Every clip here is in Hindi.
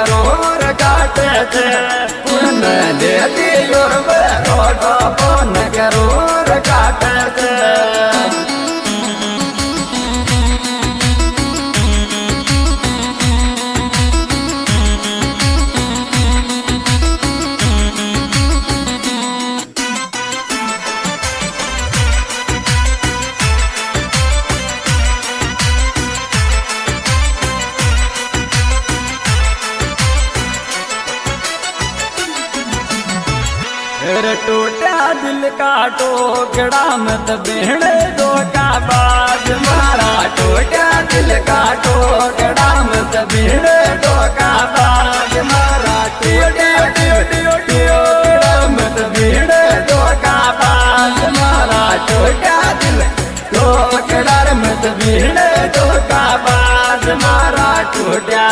बेरोर काटे थे पुन दे दियोर बेरोर फोन करोर काटे थे। टूटा दिल का टोकड़ा मत बेहड़े दो का बाज मारा टूटा दिल का टोकड़ा मत बेहड़े दो का बाज मारा टूटा टोकड़ा मत बेहड़े दो का बाज मारा टूटा दिल टोकड़ा मत बेहड़े दो का बाज मारा टूटा।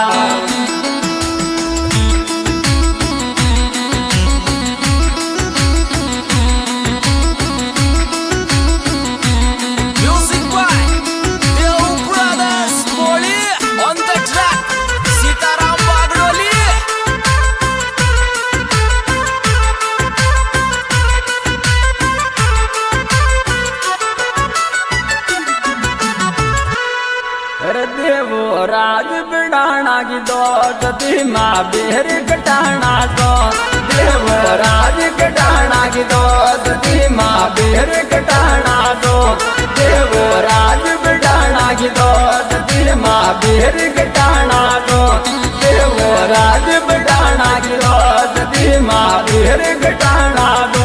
देवो राज बिड़ाना की दो जति माँ बेहर कटाना दो देवो राज कटाना की दो जति माँ बेहर कटाना दो देवो राज बिड़ाना की दो जति माँ बेहर कटाना दो देवो राज बिड़ाना की दो जति माँ बेहर कटाना दो।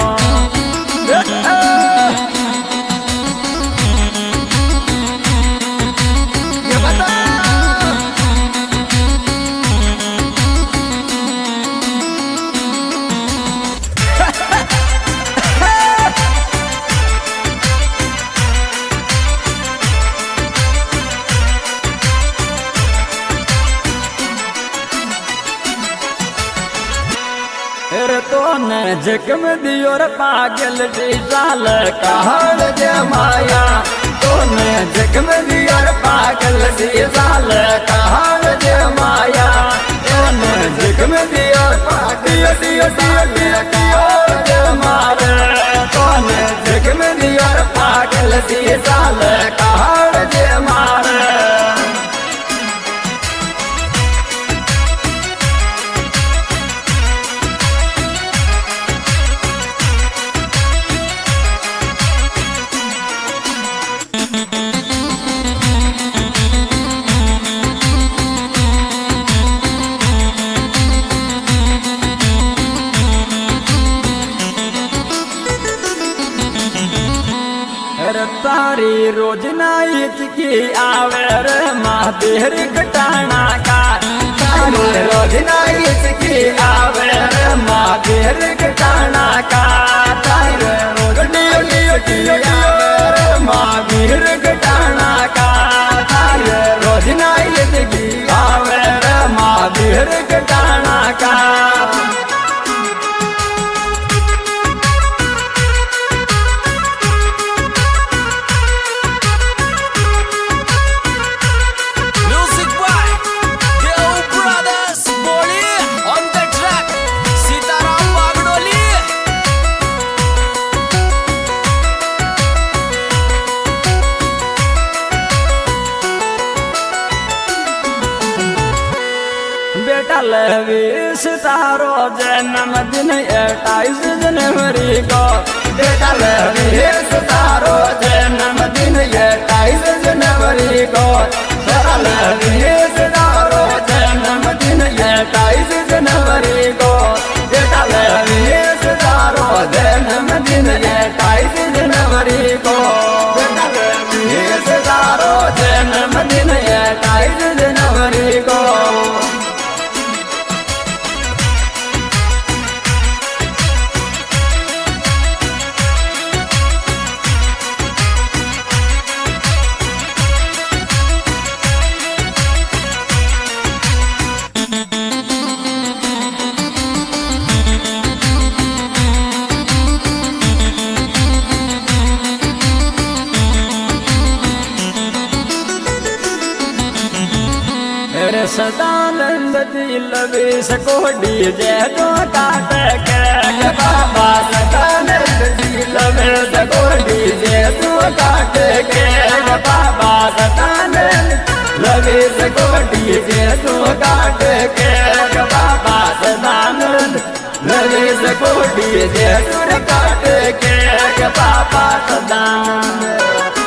तो न जख्म दियो रे पागल साल कहल जे माया तो न जख्म दियो रे पागल साल कहल जे माया तो न जख्म दियो पागल जे मारे तो न जख्म दियो रे पागल साल कहल जे मारे। तारी रोज नाइट की आवे रे माँ बेहर कटाना का तारी रोज नाइट की आवे रे माँ बेहर कटाना का तारी रोज नाइट की आवे रे माँ बेहर कटाना का तारी रोज नाइट की आवे रे माँ बेहर कटाना का। लवीस तारो जन्मदिन 28 जनवरी को बेटा लवीस तारो जन्मदिन 28 जनवरी को लवीस तारो जन्मदिन 28 जनवरी को बेटा लवीस तारो जन्मदिन 28 जनवरी को बेटा लवीस तारो जन्मदिन 28 जनवरी को। सदानंद जी लवे सकोडी जय तो काट के बाबा सदानंद जी लवे सकोडी जय तो काट के बाबा सदानंद लवे सकोडी जय तो काट के बाबा सदानंद लवे सकोडी जय तो काट के बाबा सदानंद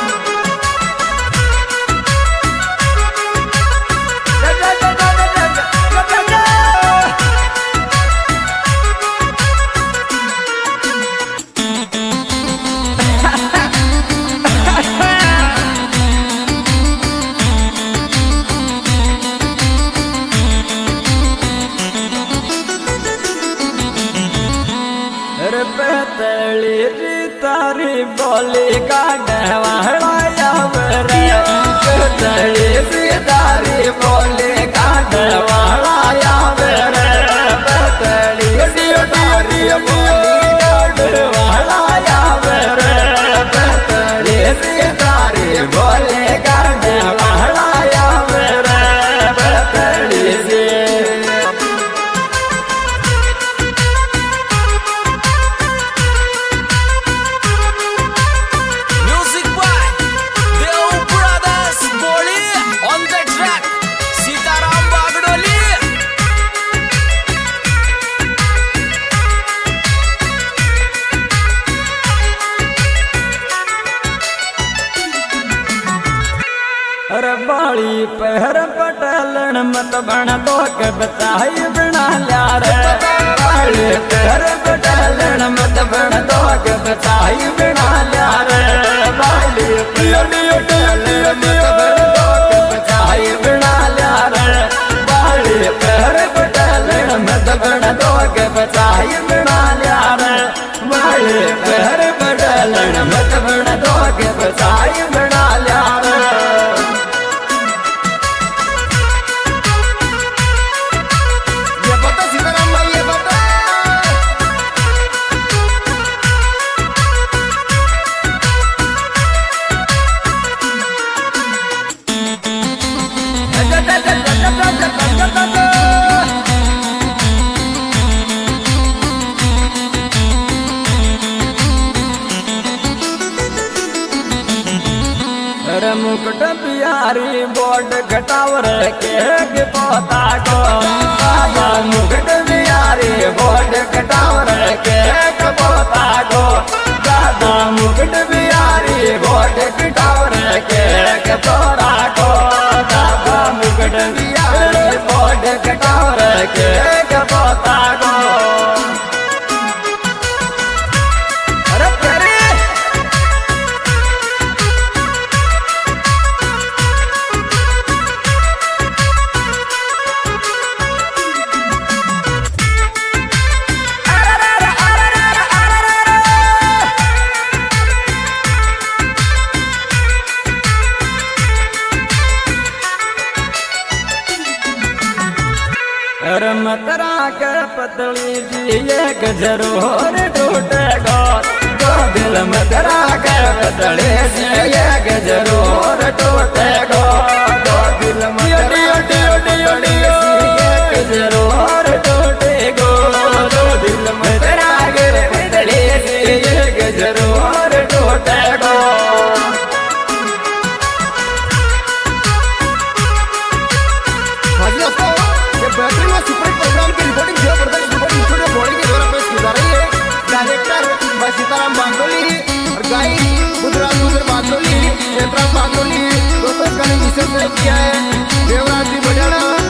पतली री तारी बोली काढ़वाया पतली री तारी बोली काढ़वाया पतली तारी बोली काढ़वाया पतली री तारी बोली काढ़वाया पतली री बाली पहर पटलन मत बन तो के बताई बना लिया रे बाली पहर पटलन मत बन तो के बताई बना लिया रे बाली पटलन मत बन तो के बताई बना लिया रे बाली पहर पटलन मत बन तो के बताई बना लिया रे बाली पहर पटलन मत बन तो के बताई बना लिया रे मुकुट बिहारी बोर्ड घटावर के पोता को बाबा मुकुट बिहारी बोर्ड घटावर के पोता को दादा मुकुट बिहारी बोर्ड घटावर के पोता को दादा मुकुट बिहारी बोर्ड घटावर के पोता को मतरा के पतली जी एक जरूर टूटेगा दो दिल मतरा के पतली जी एक जरूर टूटेगा दो दिल एक जरूर टूटेगा दो दिल मतरा के पतली जी एक जरूर टूटेगा सीताराम बांदोली और गाई बुधराज बांदोली क्षेत्रा बांदोली दोस्तों का किया है देवराज जी बजाना